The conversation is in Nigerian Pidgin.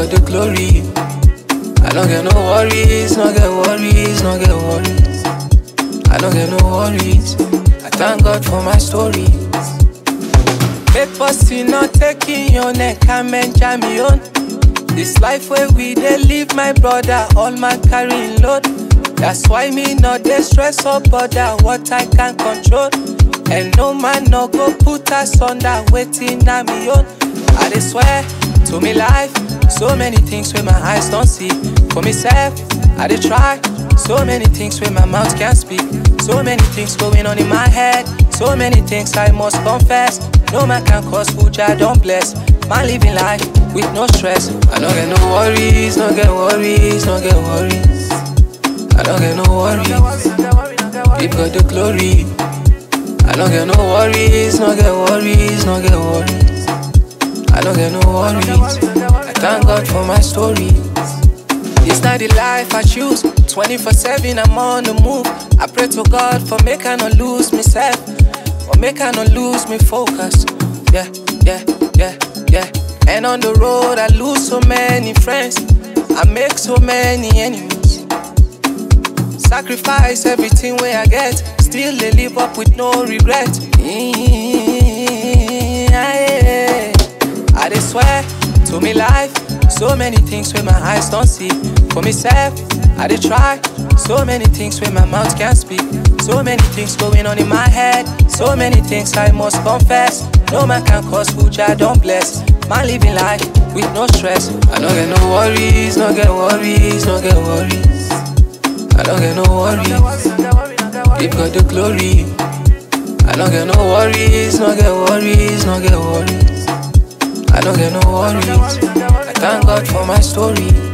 got the glory. I don't get no worries, no get worries, no get worries. I don't get no worries. I thank God for my story. Make pussy not taking your neck and men jam me on. This life where we dey live, my brother, all man carrying load. That's why me not dey stress or bother what I can control. And no man no go put us under waiting on me own. I dey swear to me life, so many things where my eyes don't see. For myself, I dey try, so many things where my mouth can't speak. So many things going on in my head, so many things I must confess. No man can cause food I don't bless. Man living life with no stress. I don't get no worries, no get worries, no get worries. I don't get no worries. We've got the glory. I don't get no worries, no get worries, no get worries. I don't get no worries. I thank God for my story. It's not the life I choose. 24/7 I'm on the move. I pray to God for make I not lose myself, or make I not lose me focus. Yeah, yeah, yeah, yeah. And on the road I lose so many friends, I make so many enemies. Sacrifice everything where I get, still they live up with no regret. I dey swear to me life, so many things where my eyes don't see. For myself, I dey try, so many things where my mouth can't speak. So many things going on in my head, so many things I must confess. No man can cause food I don't bless. Man living life with no stress. I don't get no worries, no get worries, no get worries. I don't get no worries. We've got the glory. I don't get no worries, no get worries, no get worries. I don't get no worries. I thank God for my story.